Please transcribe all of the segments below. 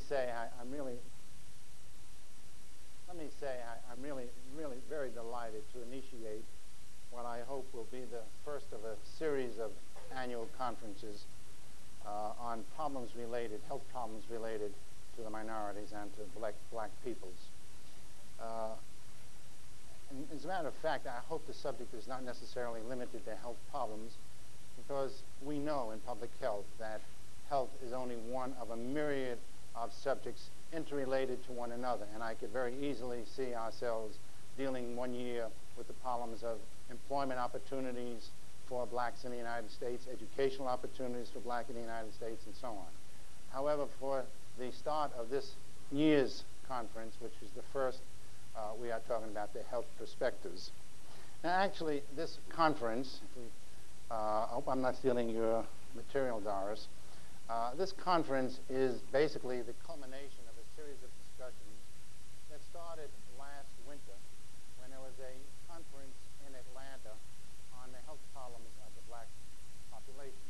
say I'm really very delighted to initiate what I hope will be the first of a series of annual conferences on health problems related to the minorities and to black peoples. As a matter of fact, I hope the subject is not necessarily limited to health problems, because we know in public health that health is only one of a myriad of subjects interrelated to one another. And I could very easily see ourselves dealing one year with the problems of employment opportunities for blacks in the United States, educational opportunities for blacks in the United States, and so on. However, for the start of this year's conference, which is the first, we are talking about the health perspectives. Now, actually, this conference, I hope I'm not stealing your material, Doris. This conference is basically the culmination of a series of discussions that started last winter when there was a conference in Atlanta on the health problems of the black population.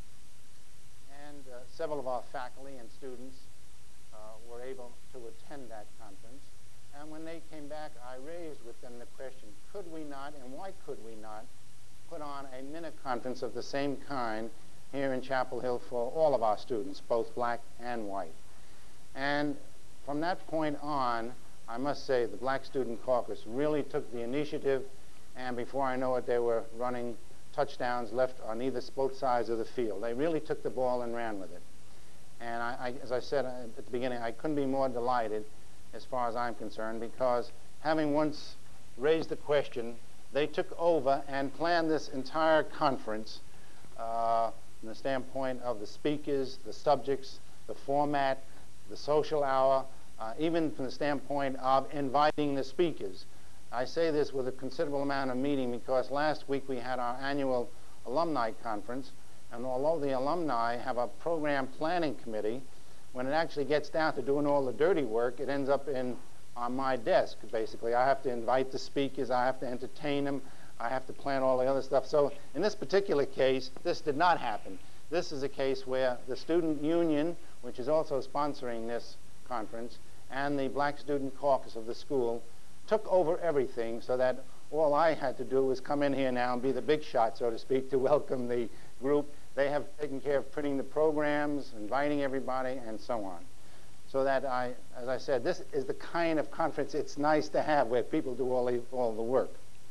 And several of our faculty and students were able to attend that conference. And when they came back, I raised with them the question, could we not, and why could we not, put on a mini-conference of the same kind here in Chapel Hill for all of our students, both black and white. And from that point on, I must say the Black Student Caucus really took the initiative, and before I know it, they were running touchdowns left on both sides of the field. They really took the ball and ran with it. And as I said at the beginning, I couldn't be more delighted as far as I'm concerned, because having once raised the question, they took over and planned this entire conference from the standpoint of the speakers, the subjects, the format, the social hour, even from the standpoint of inviting the speakers. I say this with a considerable amount of meaning because last week we had our annual alumni conference, and although the alumni have a program planning committee, when it actually gets down to doing all the dirty work, it ends up on my desk, basically. I have to invite the speakers, I have to entertain them, I have to plan all the other stuff. So in this particular case, this did not happen. This is a case where the Student Union, which is also sponsoring this conference, and the Black Student Caucus of the school took over everything, so that all I had to do was come in here now and be the big shot, so to speak, to welcome the group. They have taken care of printing the programs, inviting everybody, and so on. So that as I said, this is the kind of conference it's nice to have where people do all the work.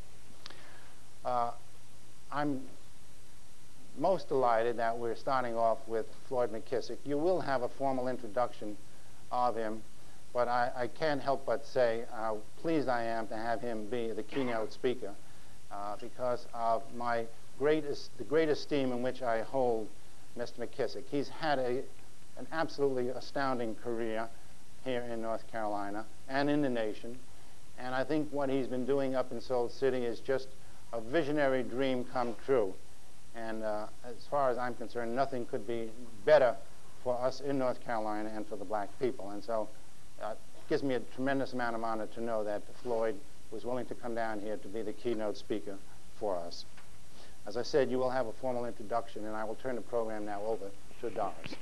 I'm most delighted that we're starting off with Floyd McKissick. You will have a formal introduction of him, but I can't help but say how pleased I am to have him be the keynote speaker because of the great esteem in which I hold Mr. McKissick. He's had an absolutely astounding career here in North Carolina and in the nation, and I think what he's been doing up in Soul City is just a visionary dream come true. And as far as I'm concerned, nothing could be better for us in North Carolina and for the black people. And so it gives me a tremendous amount of honor to know that Floyd was willing to come down here to be the keynote speaker for us. As I said, you will have a formal introduction, and I will turn the program now over to Doris.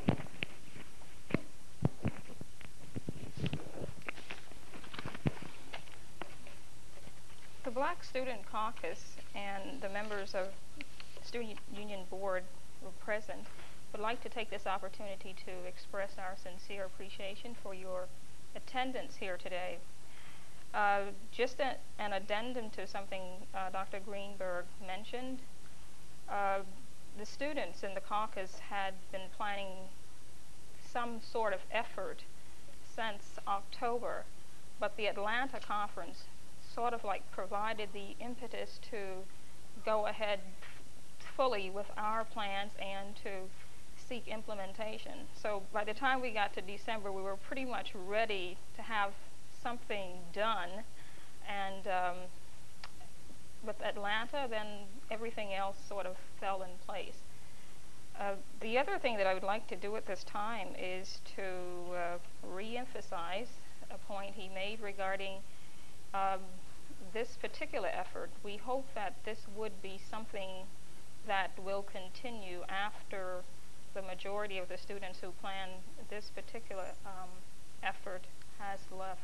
The Black Student Caucus and the members of the Student Union Board who are present would like to take this opportunity to express our sincere appreciation for your attendance here today. Just an addendum to something Dr. Greenberg mentioned. The students in the caucus had been planning some sort of effort since October, but the Atlanta conference sort of like provided the impetus to go ahead fully with our plans and to seek implementation. So by the time we got to December, we were pretty much ready to have something done, and with Atlanta, then everything else sort of fell in place. The other thing that I would like to do at this time is to re-emphasize a point he made regarding this particular effort. We hope that this would be something that will continue after the majority of the students who plan this particular effort has left.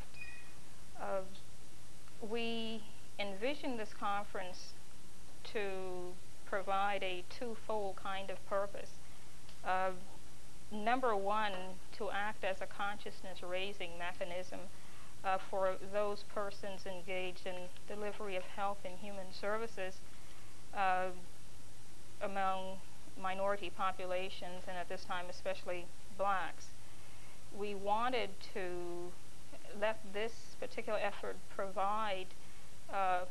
We envision this conference to provide a twofold kind of purpose. Number one, to act as a consciousness-raising mechanism for those persons engaged in delivery of health and human services among minority populations, and at this time especially blacks. We wanted to let this particular effort provide a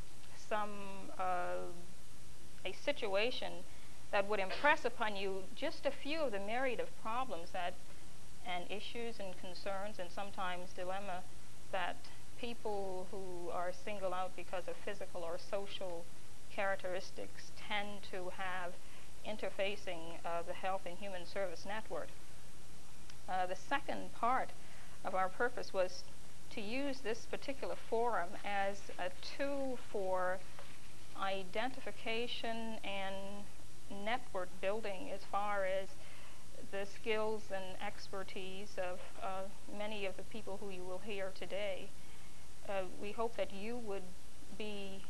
situation that would impress upon you just a few of the myriad of problems and issues and concerns and sometimes dilemma that people who are singled out because of physical or social characteristics tend to have interfacing the health and human service network. The second part of our purpose was to use this particular forum as a tool for identification and network building as far as the skills and expertise of many of the people who you will hear today. We hope that you would be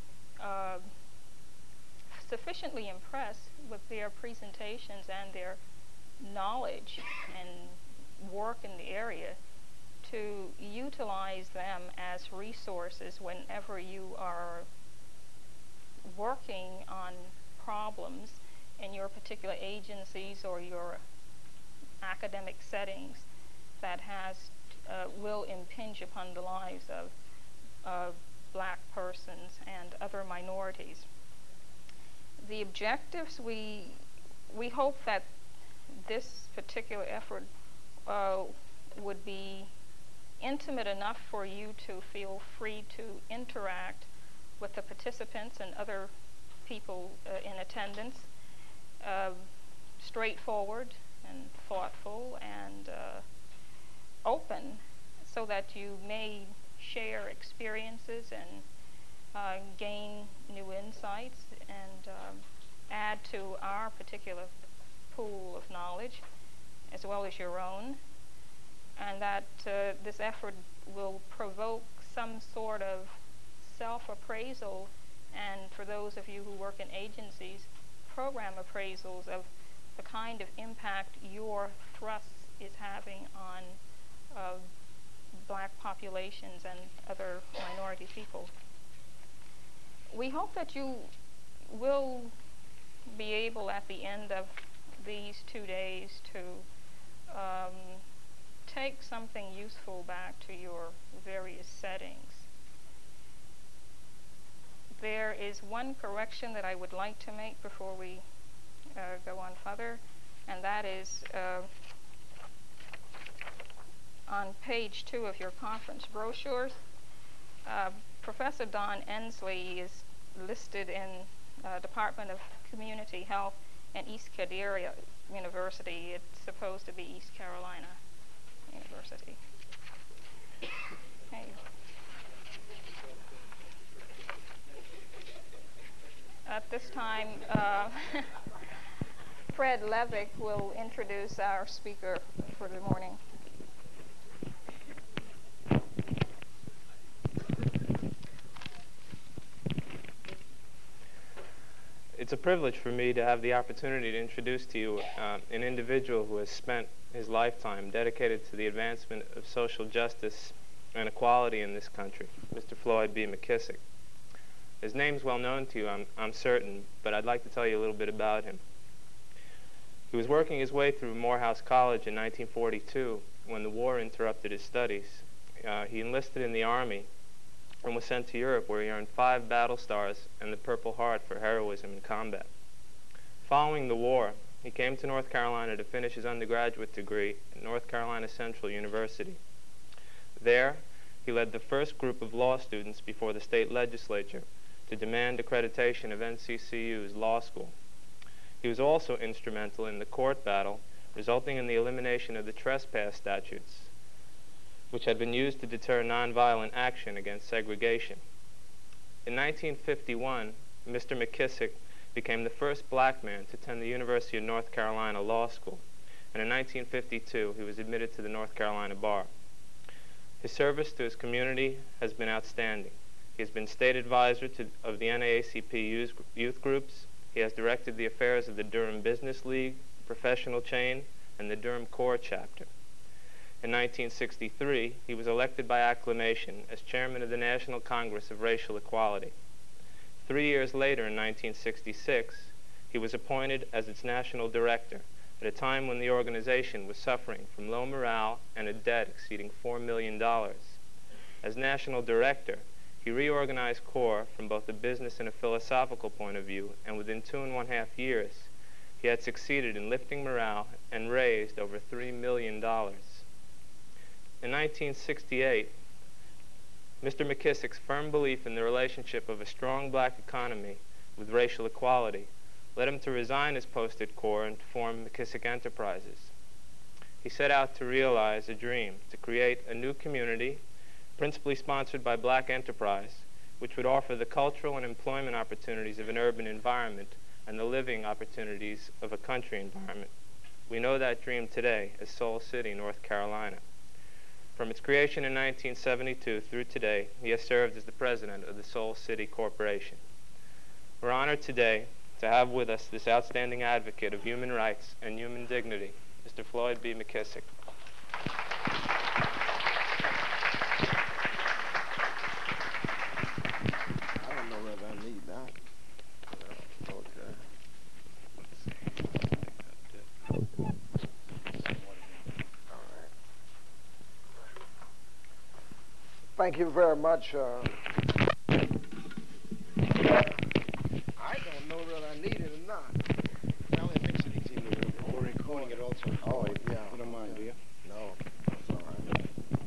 sufficiently impressed with their presentations and their knowledge and work in the area to utilize them as resources whenever you are working on problems in your particular agencies or your academic settings that will impinge upon the lives of black persons and other minorities. The objectives, we hope that this particular effort would be intimate enough for you to feel free to interact with the participants and other people in attendance, straightforward and thoughtful and open, so that you may share experiences and gain new insights and add to our particular pool of knowledge as well as your own, and that this effort will provoke some sort of self-appraisal, and for those of you who work in agencies, program appraisals of the kind of impact your thrust is having on black populations and other minority people. We hope that you will be able at the end of these 2 days to take something useful back to your various settings. There is one correction that I would like to make before we go on further, and that is on page 2 of your conference brochures. Professor Don Ensley is listed in Department of Community Health and East Carolina University. It's supposed to be East Carolina University. Okay. At this time, Fred Levick will introduce our speaker for the morning. It's a privilege for me to have the opportunity to introduce to you an individual who has spent his lifetime dedicated to the advancement of social justice and equality in this country, Mr. Floyd B. McKissick. His name's well known to you, I'm certain, but I'd like to tell you a little bit about him. He was working his way through Morehouse College in 1942 when the war interrupted his studies. He enlisted in the Army and was sent to Europe, where he earned 5 battle stars and the Purple Heart for heroism in combat. Following the war, he came to North Carolina to finish his undergraduate degree at North Carolina Central University. There, he led the first group of law students before the state legislature to demand accreditation of NCCU's law school. He was also instrumental in the court battle resulting in the elimination of the trespass statutes, which had been used to deter nonviolent action against segregation. In 1951, Mr. McKissick became the first black man to attend the University of North Carolina Law School, and in 1952 he was admitted to the North Carolina Bar. His service to his community has been outstanding. He has been state advisor of the NAACP youth groups. He has directed the affairs of the Durham Business League, professional chain, and the Durham Corps chapter. In 1963, he was elected by acclamation as chairman of the National Congress of Racial Equality. 3 years later, in 1966, he was appointed as its national director at a time when the organization was suffering from low morale and a debt exceeding $4 million. As national director, he reorganized CORE from both a business and a philosophical point of view, and within 2.5 years, he had succeeded in lifting morale and raised over $3 million. In 1968, Mr. McKissick's firm belief in the relationship of a strong black economy with racial equality led him to resign his post at CORE and to form McKissick Enterprises. He set out to realize a dream, to create a new community, principally sponsored by black enterprise, which would offer the cultural and employment opportunities of an urban environment and the living opportunities of a country environment. We know that dream today as Soul City, North Carolina. From its creation in 1972 through today, he has served as the president of the Soul City Corporation. We're honored today to have with us this outstanding advocate of human rights and human dignity, Mr. Floyd B. McKissick. I don't know whether I need that. Okay. All right. Thank you very much. I don't know whether I need it or not. Now it makes it easy. We're recording it also. Oh, yeah. You don't mind, do you? No, that's all right.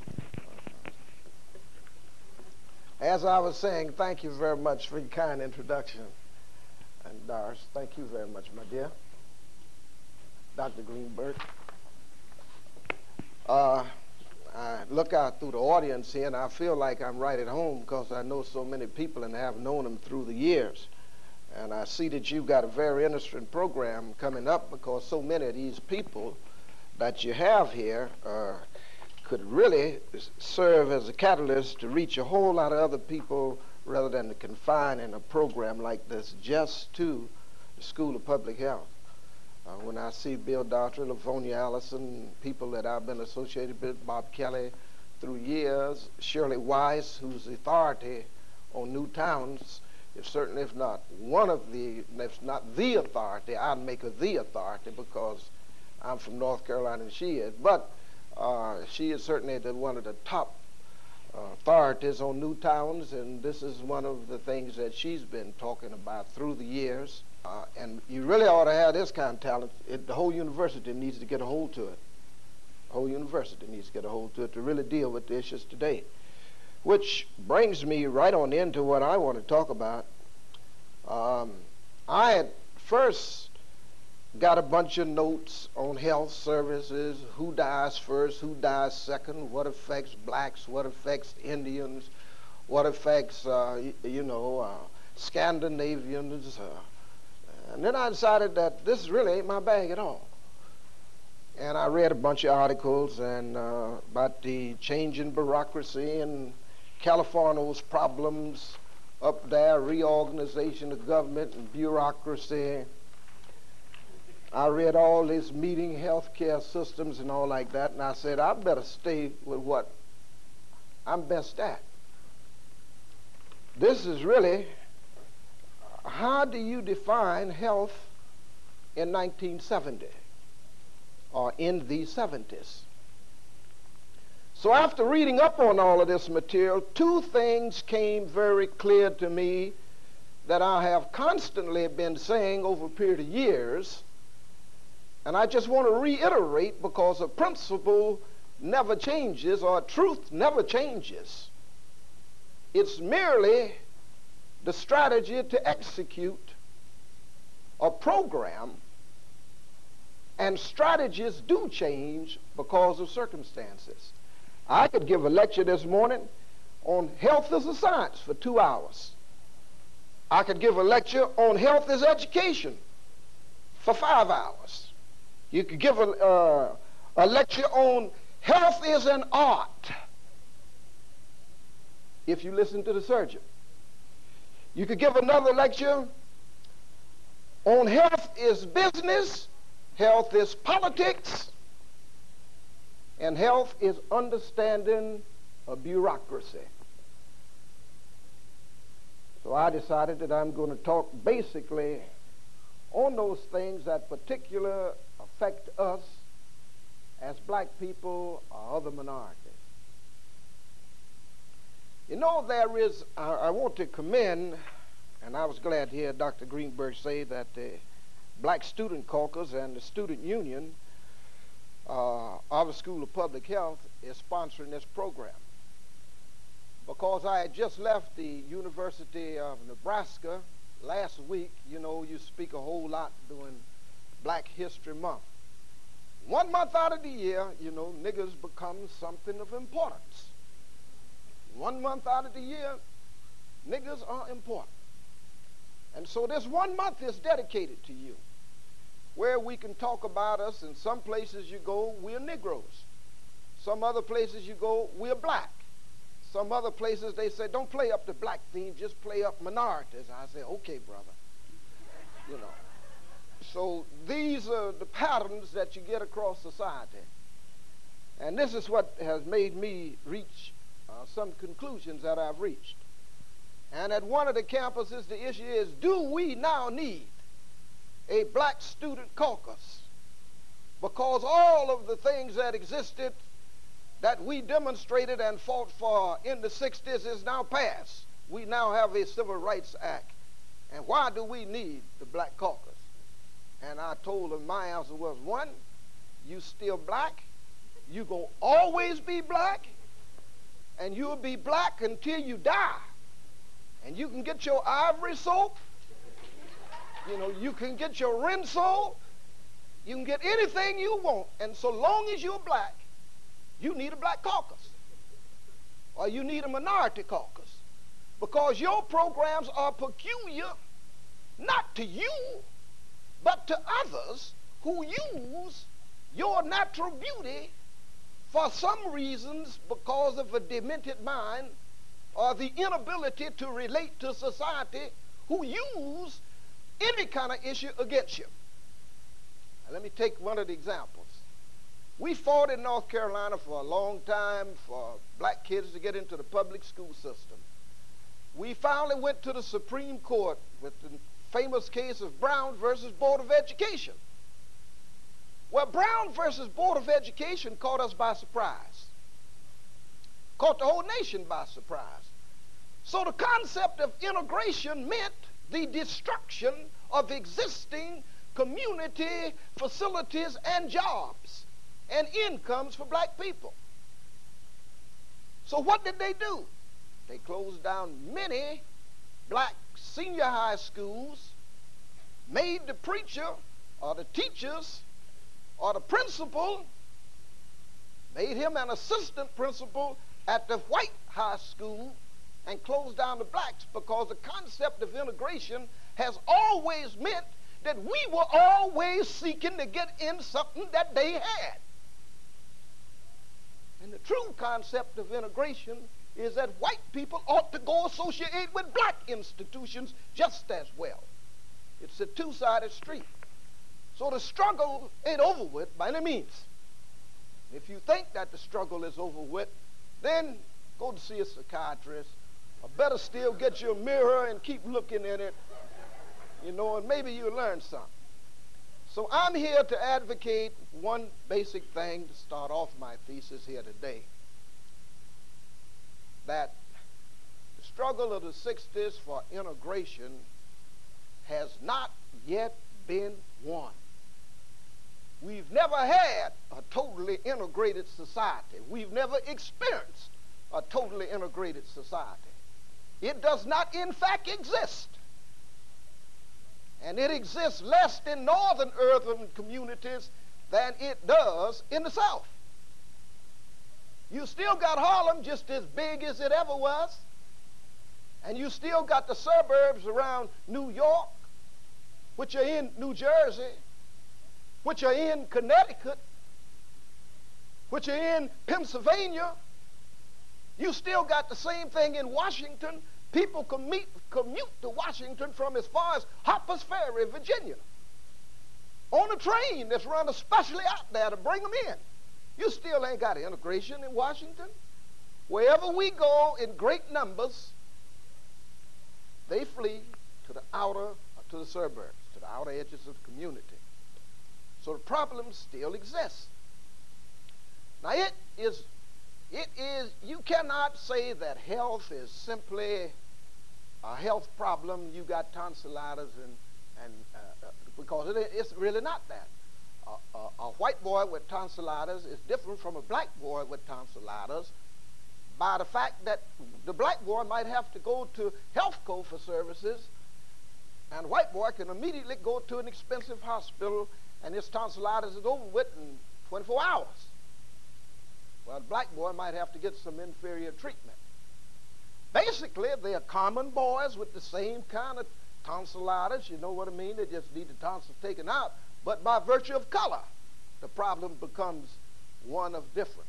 As I was saying, thank you very much for your kind introduction. And Doris, thank you very much, my dear. Dr. Greenberg. I look out through the audience here and I feel like I'm right at home because I know so many people and have known them through the years. And I see that you've got a very interesting program coming up because so many of these people that you have here could really serve as a catalyst to reach a whole lot of other people rather than to confine in a program like this just to the School of Public Health. When I see Bill Daughtry, Lavonia Allison, people that I've been associated with, Bob Kelly through years, Shirley Weiss, who's the authority on new towns, certainly if not one of the, if not the authority, I'd make her the authority because I'm from North Carolina and she is. But she is certainly one of the top authorities on new towns, and this is one of the things that she's been talking about through the years. And you really ought to have this kind of talent. The whole university needs to get a hold to it. The whole university needs to get a hold to it to really deal with the issues today. Which brings me right on into what I want to talk about. I had first got a bunch of notes on health services, who dies first, who dies second, what affects blacks, what affects Indians, what affects, Scandinavians. And then I decided that this really ain't my bag at all. And I read a bunch of articles and about the change in bureaucracy and California's problems up there, reorganization of government and bureaucracy. I read all this meeting healthcare systems and all like that, and I said, I better stay with what I'm best at. This is really, how do you define health in 1970 or in the 70s? So after reading up on all of this material, two things came very clear to me that I have constantly been saying over a period of years, and I just want to reiterate because a principle never changes or truth never changes. It's merely the strategy to execute a program, and strategies do change because of circumstances. I could give a lecture this morning on health as a science for 2 hours. I could give a lecture on health as education for 5 hours. You could give a lecture on health is an art if you listen to the surgeon. You could give another lecture on health is business, health is politics, and health is understanding a bureaucracy. So I decided that I'm going to talk basically on those things that particularly affect us as black people or other minorities. You know, there is, I want to commend, and I was glad to hear Dr. Greenberg say that the Black Student Caucus and the Student Union of the School of Public Health is sponsoring this program. Because I had just left the University of Nebraska last week. You know, you speak a whole lot during Black History Month. 1 month out of the year, you know, niggers become something of importance. 1 month out of the year, niggers are important. And so this 1 month is dedicated to you, where we can talk about us. In some places you go, we're Negroes. Some other places you go, we're black. Some other places they say, don't play up the black theme, just play up minorities. I say, okay, brother. You know. So these are the patterns that you get across society. And this is what has made me reach some conclusions that I've reached. And at one of the campuses, the issue is, do we now need a black student caucus? Because all of the things that existed that we demonstrated and fought for in the 60s is now passed. We now have a Civil Rights Act. And why do we need the black caucus? And I told them my answer was, one, you still black, you gonna always be black, and you'll be black until you die. And you can get your Ivory soap, you know, you can get your Rinso, you can get anything you want, and so long as you're black, you need a black caucus, or you need a minority caucus, because your programs are peculiar, not to you, but to others who use your natural beauty for some reasons because of a demented mind or the inability to relate to society, who use any kind of issue against you. Now, let me take one of the examples. We fought in North Carolina for a long time for black kids to get into the public school system. We finally went to the Supreme Court with the famous case of Brown versus Board of Education. Well, Brown versus Board of Education caught us by surprise. Caught the whole nation by surprise. So the concept of integration meant the destruction of existing community facilities and jobs and incomes for black people. So what did they do? They closed down many black senior high schools, made the preacher or the teachers or the principal, made him an assistant principal at the white high school, and closed down the blacks, because the concept of integration has always meant that we were always seeking to get in something that they had. And the true concept of integration is that white people ought to go associate with black institutions just as well. It's a two-sided street. So the struggle ain't over with by any means. If you think that the struggle is over with, then go to see a psychiatrist, or better still, get you a mirror and keep looking in it, you know, and maybe you'll learn something. So I'm here to advocate one basic thing to start off my thesis here today, that the struggle of the 60s for integration has not yet been won. We've never had a totally integrated society. We've never experienced a totally integrated society. It does not, in fact, exist. And it exists less in northern urban communities than it does in the South. You still got Harlem just as big as it ever was. And you still got the suburbs around New York, which are in New Jersey. which are in Connecticut, which are in Pennsylvania, you still got the same thing in Washington. People commute to Washington from as far as Harper's Ferry, Virginia, on a train that's run especially out there to bring them in. You still ain't got integration in Washington. Wherever we go in great numbers, they flee to the suburbs, to the outer edges of the community. So the problem still exists. Now you cannot say that health is simply a health problem. You got tonsillitis because it's really not that. A white boy with tonsillitis is different from a black boy with tonsillitis by the fact that the black boy might have to go to Healthco for services, and the white boy can immediately go to an expensive hospital and his tonsillitis is over with in 24 hours. Well, the black boy might have to get some inferior treatment. Basically, they are common boys with the same kind of tonsillitis. You know what I mean? They just need the tonsils taken out. But by virtue of color, the problem becomes one of difference.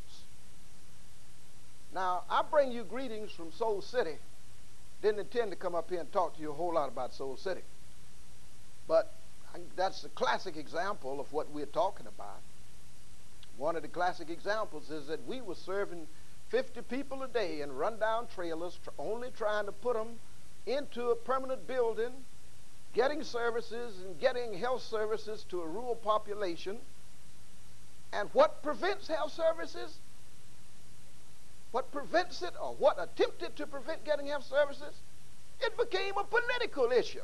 Now, I bring you greetings from Soul City. Didn't intend to come up here and talk to you a whole lot about Soul City. But that's a classic example of what we're talking about. One of the classic examples is that we were serving 50 people a day in rundown trailers, only trying to put them into a permanent building, getting services and getting health services to a rural population. And what prevents health services? What prevents it, or what attempted to prevent getting health services? It became a political issue.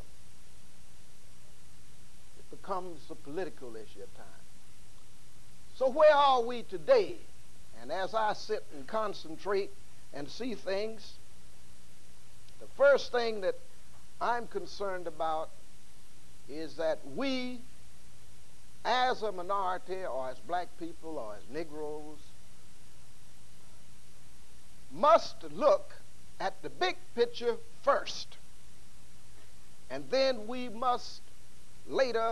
It becomes a political issue at times. So where are we today? And as I sit and concentrate and see things, the first thing that I'm concerned about is that we, as a minority, or as black people, or as Negroes, must look at the big picture first. And then we must later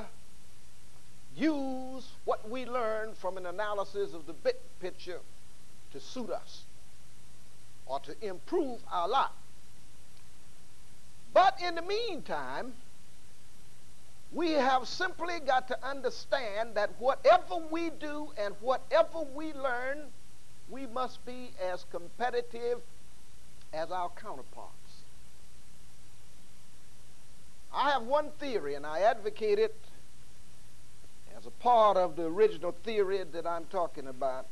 use what we learn from an analysis of the big picture to suit us or to improve our lot. But in the meantime, we have simply got to understand that whatever we do and whatever we learn, we must be as competitive as our counterparts. I have one theory, and I advocate it as a part of the original theory that I'm talking about.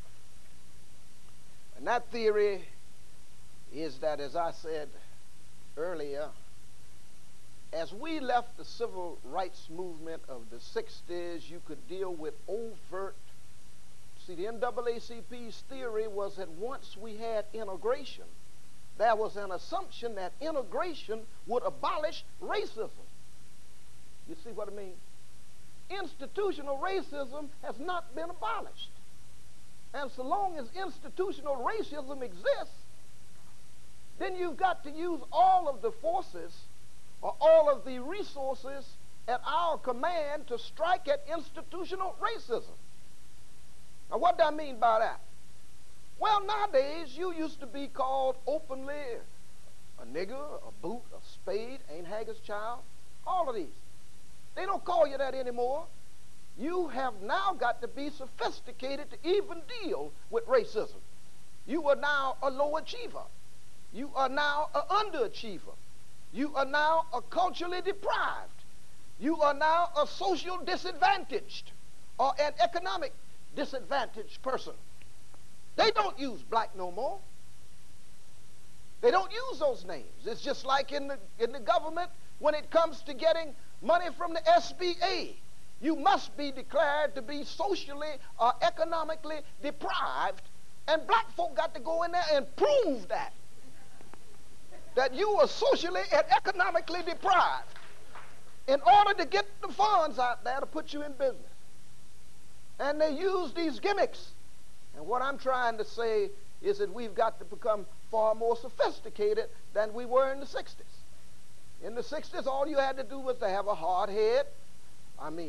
And that theory is that, as I said earlier, as we left the civil rights movement of the 60s, you could deal with overt. See, the NAACP's theory was that once we had integration, there was an assumption that integration would abolish racism. You see what I mean? Institutional racism has not been abolished. And so long as institutional racism exists, then you've got to use all of the forces or all of the resources at our command to strike at institutional racism. Now, what do I mean by that? Well, nowadays, you used to be called openly a nigger, a boot, a spade, Ain't Haggard's child, all of these. They don't call you that anymore. You have now got to be sophisticated to even deal with racism. You are now a low achiever. You are now an underachiever. You are now a culturally deprived. You are now a social disadvantaged or an economic disadvantaged person. They don't use black no more. They don't use those names. It's just like in the government when it comes to getting money from the SBA. You must be declared to be socially or economically deprived, and black folk got to go in there and prove that you are socially and economically deprived in order to get the funds out there to put you in business. And they use these gimmicks. And what I'm trying to say is that we've got to become far more sophisticated than we were in the 60s. In the 60s, all you had to do was to have a hard head. I mean,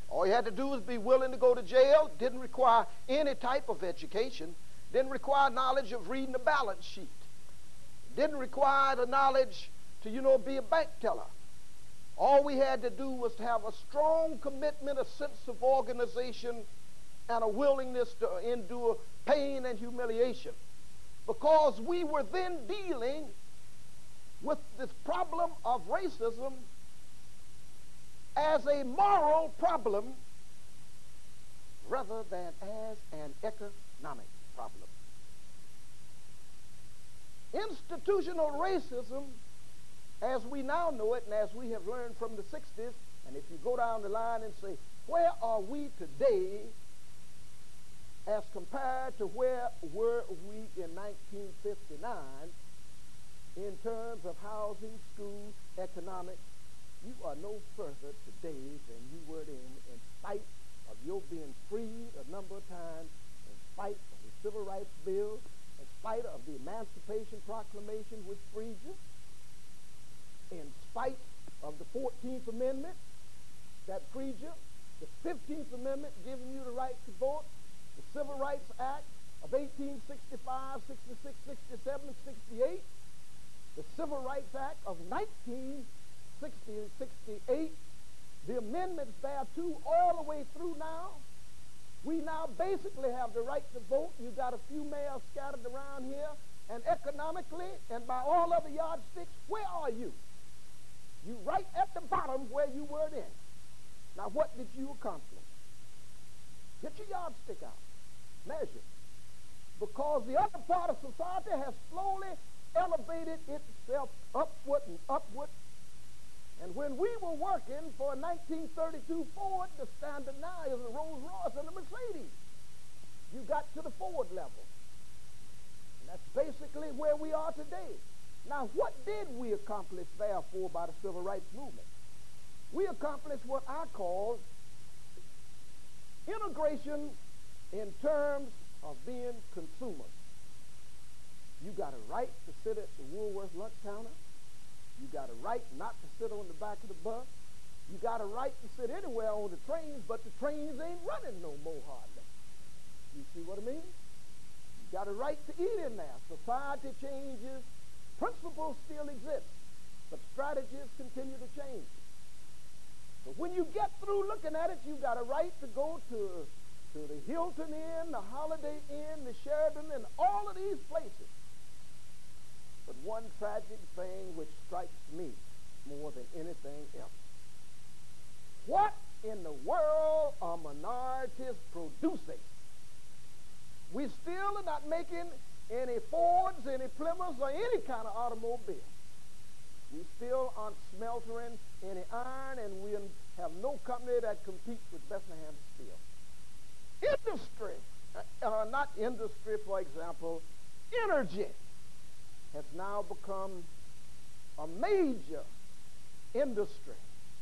All he had to do was be willing to go to jail. Didn't require any type of education. Didn't require knowledge of reading a balance sheet. Didn't require the knowledge to, be a bank teller. All we had to do was to have a strong commitment, a sense of organization, and a willingness to endure pain and humiliation. Because we were then dealing with this problem of racism as a moral problem rather than as an economic problem. Institutional racism, as we now know it and as we have learned from the 60s, and if you go down the line and say, where are we today as compared to where were we in 1959 in terms of housing, school, economics, you are no further today than you were then, in spite of your being freed a number of times, in spite of the Civil Rights Bill, in spite of the Emancipation Proclamation which freed you, in spite of the 14th Amendment that freed you, the 15th Amendment giving you the right to vote, the Civil Rights Act of 1865, 66, 67, and 68, the Civil Rights Act of 1968, the amendments thereto all the way through now. We now basically have the right to vote. You got a few mayors scattered around here, and economically and by all other yardsticks, where are you? You right at the bottom where you were then. Now what did you accomplish? Get your yardstick out. Measure. Because the other part of society has slowly elevated itself upward and upward. And when we were working for a 1932 Ford, the standard now is a Rolls Royce and a Mercedes. You got to the Ford level. And that's basically where we are today. Now, what did we accomplish, therefore, by the Civil Rights Movement? We accomplished what I call integration in terms of being consumers. You got a right to sit at the Woolworth lunch counter. You got a right not to sit on the back of the bus. You got a right to sit anywhere on the trains, but the trains ain't running no more hardly. You see what I mean? You got a right to eat in there. Society changes. Principles still exist, but strategies continue to change. So when you get through looking at it, you got a right to go to the Hilton Inn, the Holiday Inn, the Sheraton, and all of these places. But one tragic thing which strikes me more than anything else. What in the world are minorities producing? We still are not making any Fords, any Plymouths, or any kind of automobile. We still aren't smeltering any iron, and we have no company that competes with Bethlehem Steel. Industry, not industry, for example, energy has now become a major industry.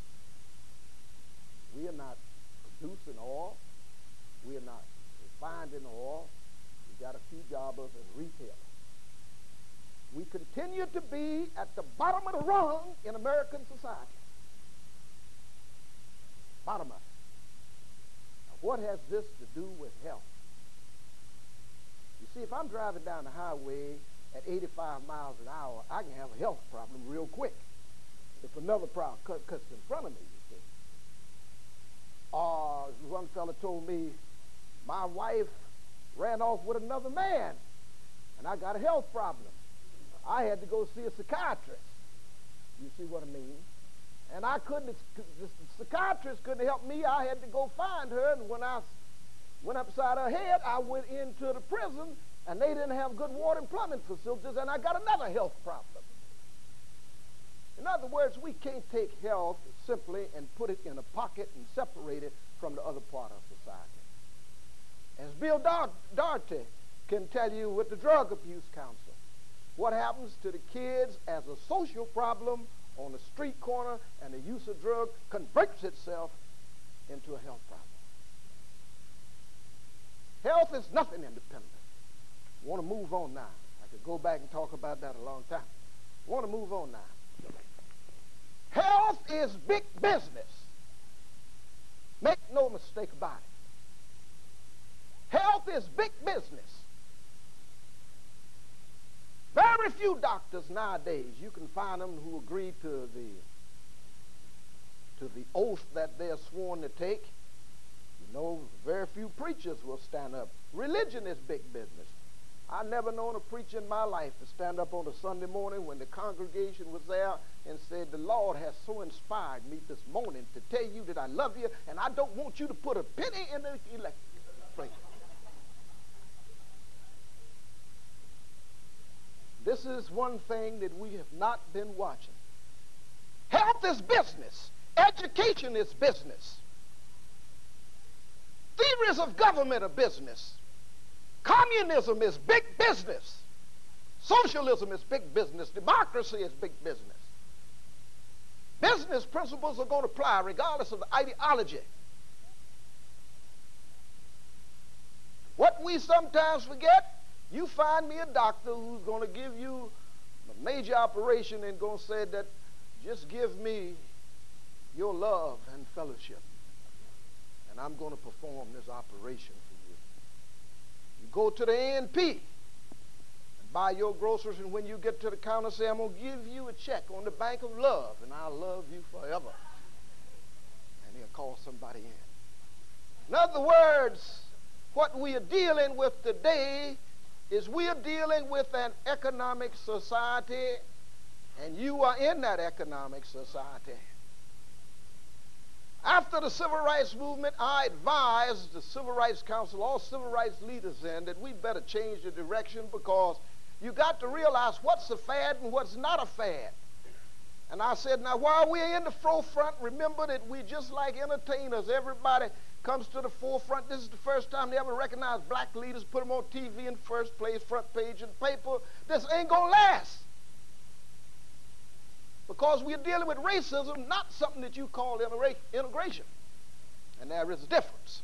We are not producing oil. We are not refining oil. We got a few jobbers and retailers. We continue to be at the bottom of the rung in American society. Bottom of it. Now, what has this to do with health? You see, if I'm driving down the highway at 85 miles an hour, I can have a health problem real quick. If another problem cuts in front of me, you see. One fella told me, my wife ran off with another man, and I got a health problem. I had to go see a psychiatrist. You see what I mean? And I couldn't, the psychiatrist couldn't help me. I had to go find her, and when I went upside her head, I went into the prison, and they didn't have good water and plumbing facilities, and I got another health problem. In other words, we can't take health simply and put it in a pocket and separate it from the other part of society. As Bill Doherty can tell you with the Drug Abuse Council, what happens to the kids as a social problem on the street corner and the use of drugs converts itself into a health problem. Health is nothing independent. I want to move on now. I could go back and talk about that a long time. I want to move on now. Health is big business. Make no mistake about it. Health is big business. Very few doctors nowadays, you can find them who agree to the oath that they're sworn to take. You know, very few preachers will stand up. Religion is big business. I never known a preacher in my life to stand up on a Sunday morning when the congregation was there and said, the Lord has so inspired me this morning to tell you that I love you and I don't want you to put a penny in the electric plate. This is one thing that we have not been watching. Health is business. Education is business. Theories of government are business. Communism is big business. Socialism is big business. Democracy is big business. Business principles are going to apply regardless of the ideology. What we sometimes forget, you find me a doctor who's going to give you a major operation and going to say that just give me your love and fellowship and I'm going to perform this operation for you. You go to the A&P and buy your groceries, and when you get to the counter, say, I'm going to give you a check on the bank of love, and I'll love you forever. And he'll call somebody in. In other words, what we are dealing with today is we are dealing with an economic society, and you are in that economic society. After the Civil Rights Movement, I advised the Civil Rights Council, all civil rights leaders then, that we'd better change the direction because you got to realize what's a fad and what's not a fad. And I said, now while we're in the forefront, remember that we just like entertainers. Everybody comes to the forefront. This is the first time they ever recognized black leaders, put them on TV in first place, front page of the paper. This ain't going to last. Because we're dealing with racism, not something that you call integration. And there is a difference.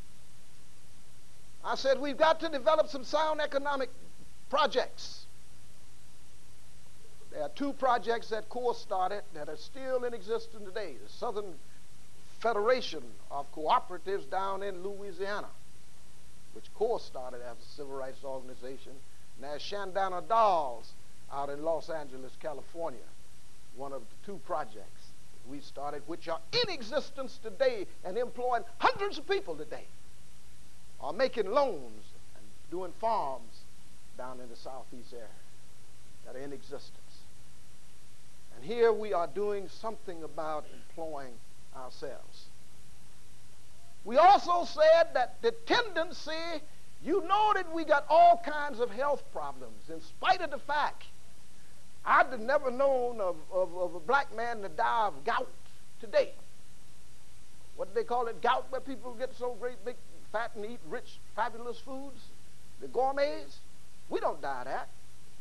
I said we've got to develop some sound economic projects. There are two projects that CORE started that are still in existence today. The Southern Federation of Cooperatives down in Louisiana, which CORE started as a civil rights organization. And there's Shandana Dolls out in Los Angeles, California. One of the two projects we started, which are in existence today and employing hundreds of people today, are making loans and doing farms down in the southeast area that are in existence. And here we are doing something about employing ourselves. We also said that the tendency, you know that we got all kinds of health problems in spite of the fact I've never known of a black man to die of gout today. What do they call it? Gout, where people get so great big fat and eat rich, fabulous foods? The gourmets? We don't die of that.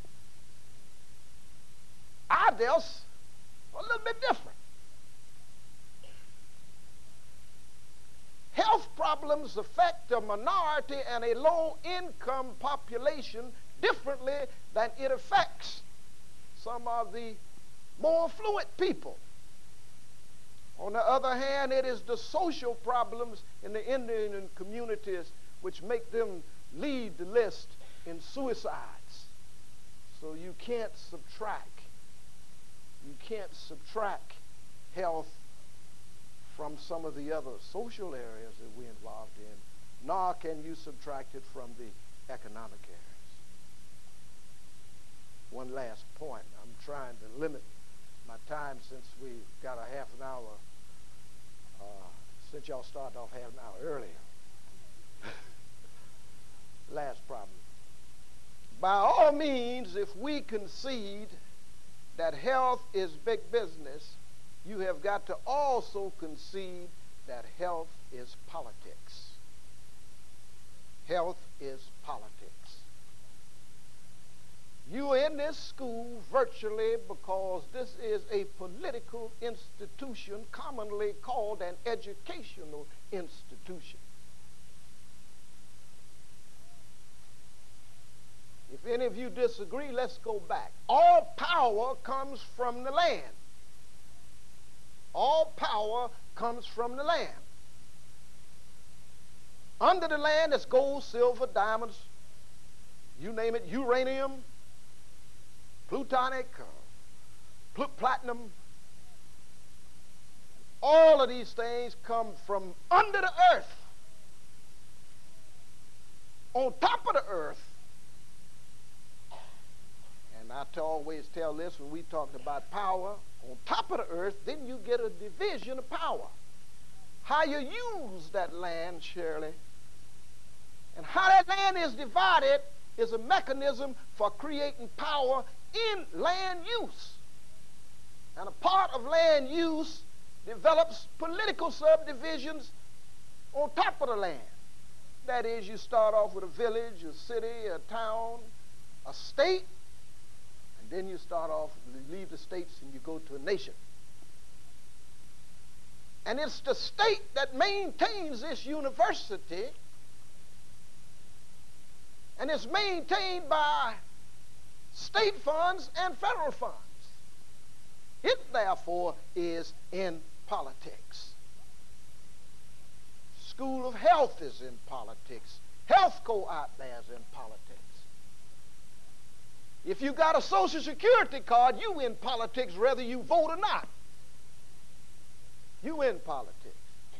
Our deaths are a little bit different. Health problems affect a minority and a low-income population differently than it affects some of the more affluent people. On the other hand, it is the social problems in the Indian communities which make them lead the list in suicides. So you can't subtract health from some of the other social areas that we're involved in, nor can you subtract it from the economic areas. One last point. I'm trying to limit my time since we got a half an hour, since y'all started off half an hour earlier. Last problem. By all means, if we concede that health is big business, you have got to also concede that health is politics. Health is politics. You are in this school virtually because this is a political institution commonly called an educational institution. If any of you disagree, let's go back. All power comes from the land. All power comes from the land. Under the land is gold, silver, diamonds, you name it, uranium, plutonic, platinum. All of these things come from under the earth. On top of the earth, and I always tell this when we talk about power, on top of the earth, then you get a division of power. How you use that land, Shirley, and how that land is divided is a mechanism for creating power in land use. And a part of land use develops political subdivisions on top of the land. That is, you start off with a village, a city, a town, a state, and then you start off, you leave the states and you go to a nation. And it's the state that maintains this university, and it's maintained by state funds and federal funds. It, therefore, is in politics. School of Health is in politics. Health co-op there is in politics. If you got a Social Security card, you in politics whether you vote or not. You in politics.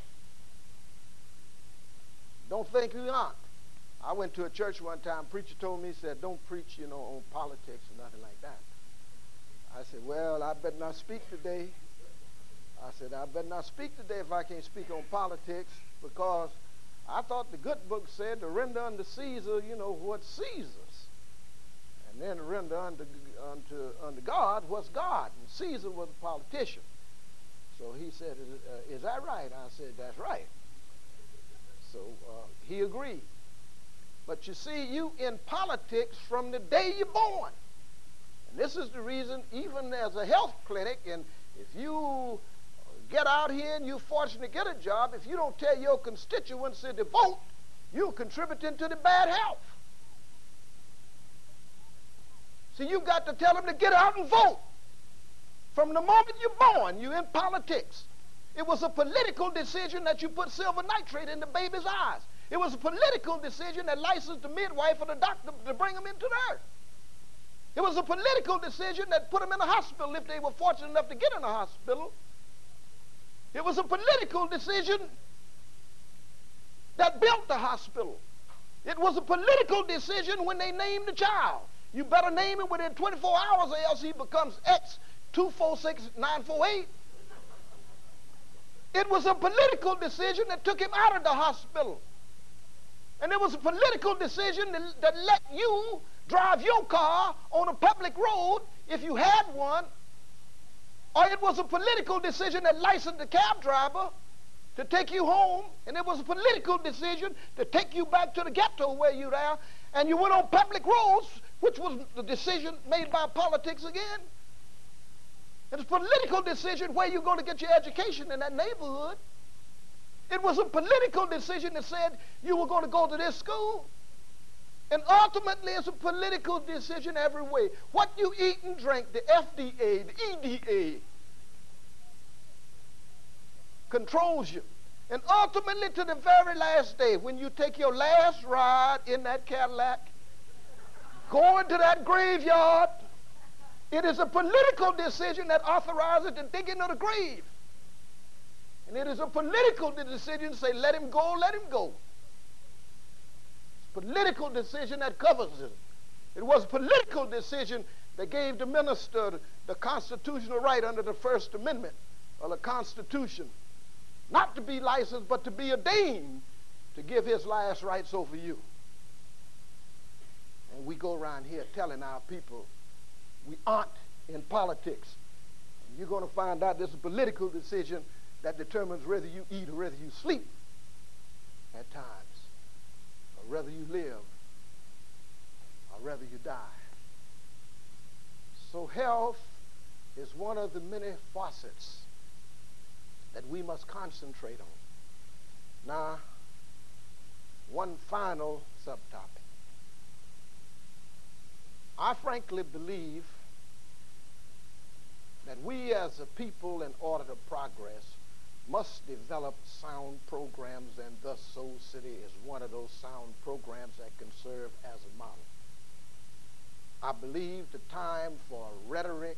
Don't think you aren't. I went to a church one time, preacher told me, he said, don't preach, on politics or nothing like that. I said, well, I better not speak today. I said, I better not speak today if I can't speak on politics, because I thought the good book said to render unto Caesar, what's Caesar's. And then to render unto God what's God. And Caesar was a politician. So he said, is that right? I said, that's right. So he agreed. But you see, you in politics from the day you're born. And this is the reason, even as a health clinic, and if you get out here and you're fortunate to get a job, if you don't tell your constituents to vote, you're contributing to the bad health. So you've got to tell them to get out and vote. From the moment you're born, you're in politics. It was a political decision that you put silver nitrate in the baby's eyes. It was a political decision that licensed the midwife or the doctor to bring them into the earth. It was a political decision that put them in a hospital if they were fortunate enough to get in a hospital. It was a political decision that built the hospital. It was a political decision when they named the child. You better name him within 24 hours or else he becomes X246948. It was a political decision that took him out of the hospital. And it was a political decision that let you drive your car on a public road if you had one. Or it was a political decision that licensed the cab driver to take you home. And it was a political decision to take you back to the ghetto where you're there. And you went on public roads, which was the decision made by politics again. It was a political decision where you're going to get your education in that neighborhood. It was a political decision that said you were going to go to this school. And ultimately, it's a political decision every way. What you eat and drink, the FDA, the EDA, controls you. And ultimately, to the very last day, when you take your last ride in that Cadillac, going to that graveyard, it is a political decision that authorizes the digging of the grave. And it is a political decision to say, let him go, let him go. It's a political decision that covers it. It was a political decision that gave the minister the constitutional right under the First Amendment of the Constitution, not to be licensed, but to be ordained to give his last rites over you. And we go around here telling our people we aren't in politics. And you're going to find out this is a political decision that determines whether you eat or whether you sleep at times, or whether you live or whether you die. So health is one of the many facets that we must concentrate on. Now, one final subtopic. I frankly believe that we as a people, in order to progress, must develop sound programs, and thus Soul City is one of those sound programs that can serve as a model. I believe the time for rhetoric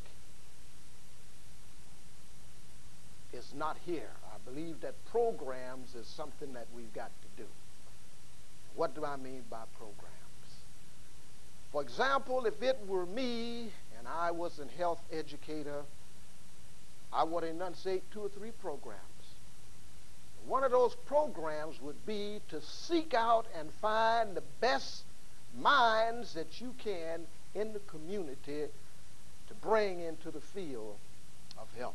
is not here. I believe that programs is something that we've got to do. What do I mean by programs? For example, if it were me and I was a health educator, I would enunciate 2 or 3 programs. One of those programs would be to seek out and find the best minds that you can in the community to bring into the field of health.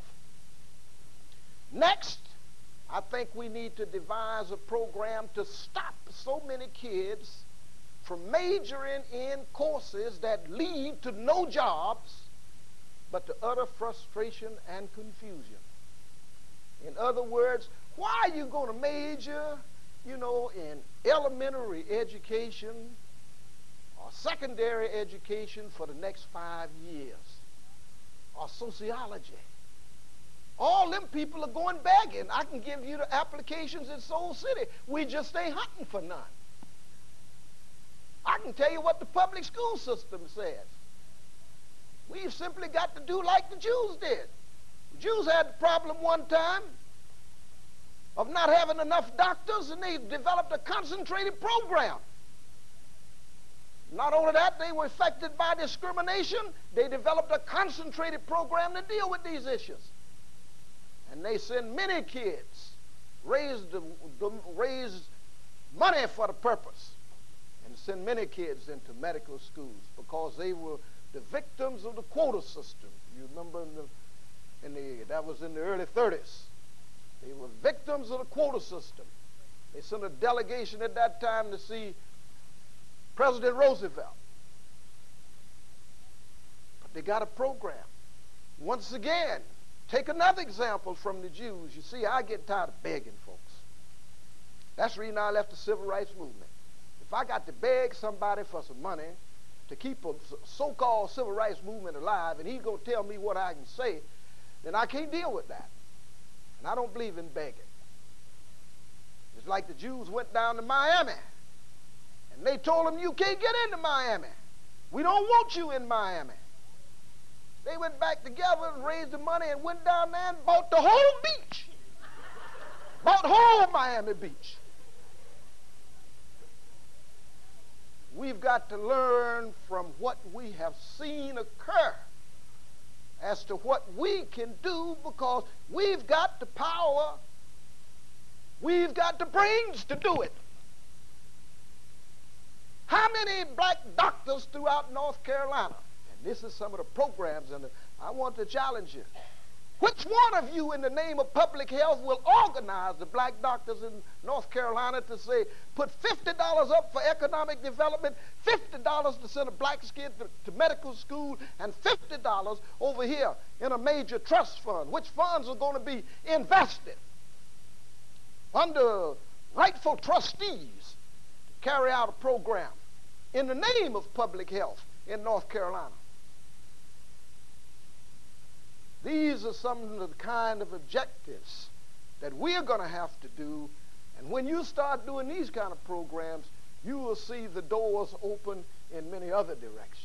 Next, I think we need to devise a program to stop so many kids from majoring in courses that lead to no jobs, but to utter frustration and confusion. In other words, why are you going to major, in elementary education or secondary education for the next 5 years, or sociology? All them people are going begging. I can give you the applications in Soul City. We just ain't hunting for none. I can tell you what the public school system says. We've simply got to do like the Jews did. The Jews had the problem one time of not having enough doctors, and they developed a concentrated program. Not only that, they were affected by discrimination. They developed a concentrated program to deal with these issues. And they send many kids, raised money for the purpose, and send many kids into medical schools because they were the victims of the quota system. You remember that was in the early 30s. They were victims of the quota system. They sent a delegation at that time to see President Roosevelt. But they got a program. Once again, take another example from the Jews. You see, I get tired of begging folks. That's the reason I left the civil rights movement. If I got to beg somebody for some money to keep a so-called civil rights movement alive, and he's going to tell me what I can say, then I can't deal with that. And I don't believe in begging. It's like the Jews went down to Miami, and they told them, you can't get into Miami. We don't want you in Miami. They went back together and raised the money and went down there and bought the whole beach. Bought whole Miami Beach. We've got to learn from what we have seen occur as to what we can do, because we've got the power, we've got the brains to do it. How many black doctors throughout North Carolina? And this is some of the programs, and I want to challenge you. Which one of you in the name of public health will organize the black doctors in North Carolina to say, put $50 up for economic development, $50 to send a black kid to medical school, and $50 over here in a major trust fund, which funds are going to be invested under rightful trustees to carry out a program in the name of public health in North Carolina? These are some of the kind of objectives that we're going to have to do. And when you start doing these kind of programs, you will see the doors open in many other directions.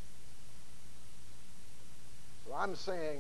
So I'm saying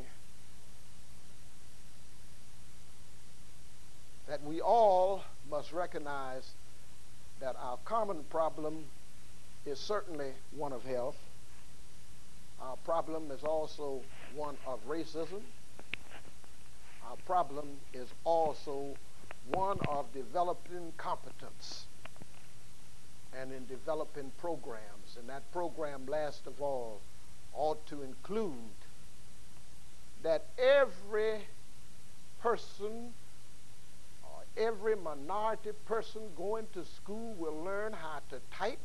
that we all must recognize that our common problem is certainly one of health. Our problem is also one of racism. Our problem is also one of developing competence and in developing programs. And that program, last of all, ought to include that every person or every minority person going to school will learn how to type.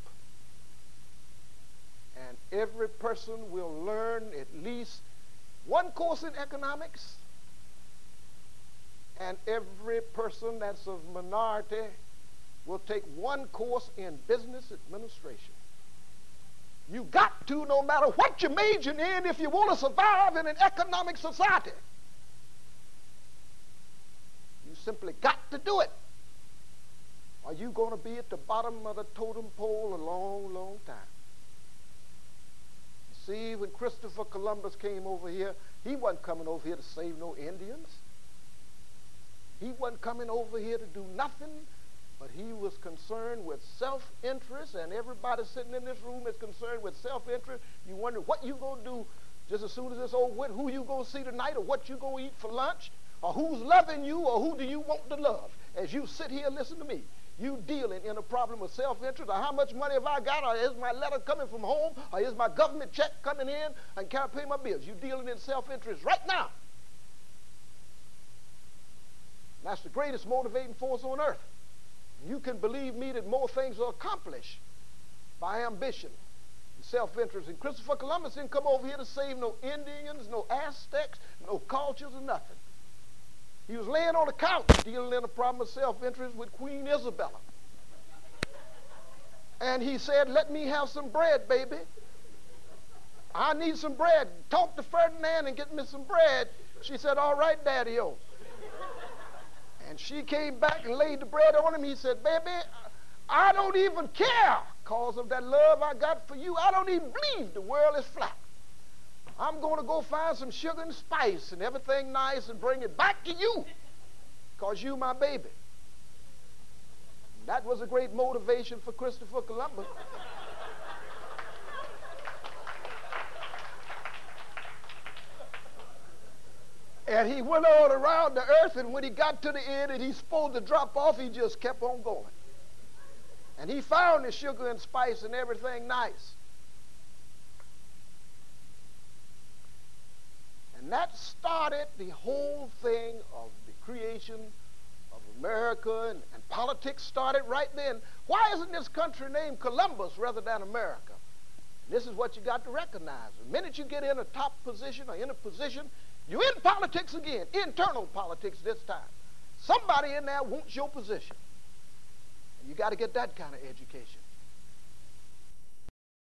And every person will learn at least one course in economics. And every person that's of minority will take one course in business administration. You got to, no matter what you're majoring in, if you want to survive in an economic society. You simply got to do it, or you're going to be at the bottom of the totem pole a long, long time. You see, when Christopher Columbus came over here, he wasn't coming over here to save no Indians. He wasn't coming over here to do nothing, but he was concerned with self-interest, and everybody sitting in this room is concerned with self-interest. You wonder what you going to do just as soon as it's over with, who you going to see tonight, or what you going to eat for lunch, or who's loving you, or who do you want to love. As you sit here, listen to me. You dealing in a problem with self-interest, or how much money have I got, or is my letter coming from home, or is my government check coming in, and can I pay my bills? You dealing in self-interest right now. That's the greatest motivating force on earth. You can believe me that more things are accomplished by ambition and self-interest. And Christopher Columbus didn't come over here to save no Indians, no Aztecs, no cultures, or nothing. He was laying on the couch dealing in a problem of self-interest with Queen Isabella. And he said, let me have some bread, baby. I need some bread. Talk to Ferdinand and get me some bread. She said, all right, Daddy-o. And she came back and laid the bread on him. He said, baby, I don't even care because of that love I got for you. I don't even believe the world is flat. I'm going to go find some sugar and spice and everything nice and bring it back to you because you my baby. And that was a great motivation for Christopher Columbus. And he went all around the earth, and when he got to the end and he's supposed to drop off, he just kept on going. And he found the sugar and spice and everything nice. And that started the whole thing of the creation of America, and politics started right then. Why isn't this country named Columbus rather than America? And this is what you got to recognize. The minute you get in a top position or in a position, you're in politics again, internal politics this time. Somebody in there wants your position. And you got to get that kind of education.